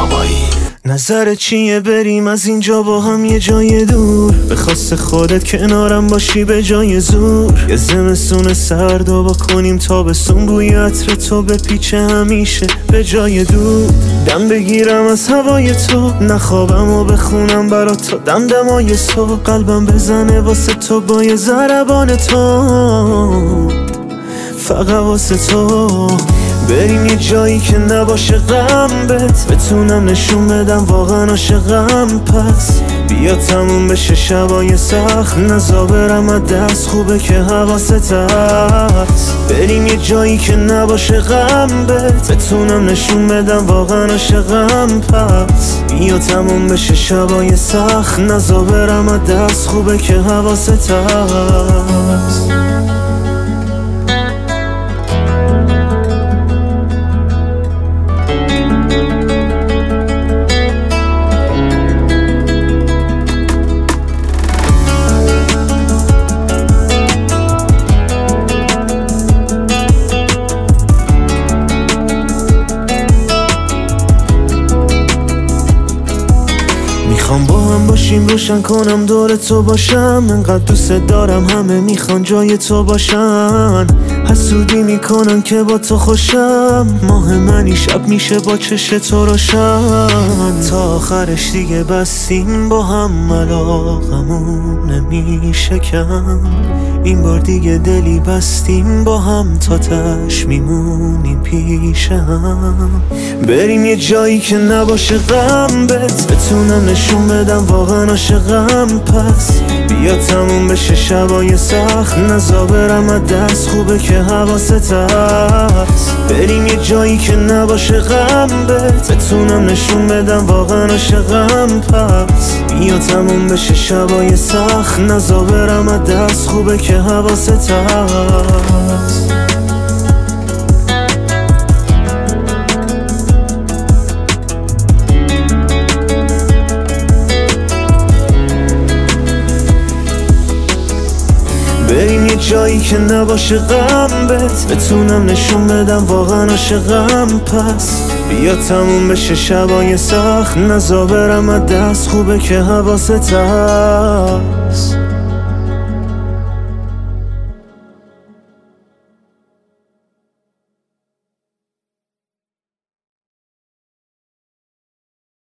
هوایی. نظر چیه بریم از اینجا با هم یه جای دور؟ به خواست خودت کنارم باشی به جای زور. یه زمستون سرد و با کنیم تابستون، بوی عطر تو به پیچه همیشه به جای دود. دم بگیرم از هوای تو، نخوابم و بخونم برات تا دمدمای صبح. قلبم بزنه واسه تو با یه ضربان تو، فقط واسه تو. بریم یه جایی که نباشه غم بهت، بتونم نشون بدم واقعا عاشقم. پس بیا تموم بشه شبای سخت، نزا برم از دست، خوبه که حواست هست. بریم یه جایی که نباشه غم بهت، بتونم نشون بدم واقعا عاشقم. پس بیا تموم بشه شبای سخت، نزا برم از دست، خوبه که حواست هست. میخوام با هم باشیم، روشن کنم دور تو باشم. انقدر دوست دارم همه میخوان جای تو باشن. حسودی میکنن که با تو خوشم، ماه منی شب میشه با چش تو روشن. تا آخرش دیگه بستیم با هم، علاقمون نمیشه کم. این بار دیگه دلی بستیم با هم، تا تش میمونیم پیش هم. بریم یه جایی که نباشه غم بهت، بتونم نشون بدم واقعا عاشقم. پس بیا تموم بشه شبای سخت، نزا برم از دست، خوبه که حواست هست. بریم یه جایی که نباشه غم بهت، بتونم نشون بدم واقعا عاشقم. پس بیا تموم بشه شبای سخت، نزا برم از دست، خوبه که حواست هست. بریم یه جایی که نباشه غم بهت، بتونم نشون بدم واقعا عاشقم. پس بیا تموم بشه شبای سخت، نزا برم از دست، خوبه که حواست هست.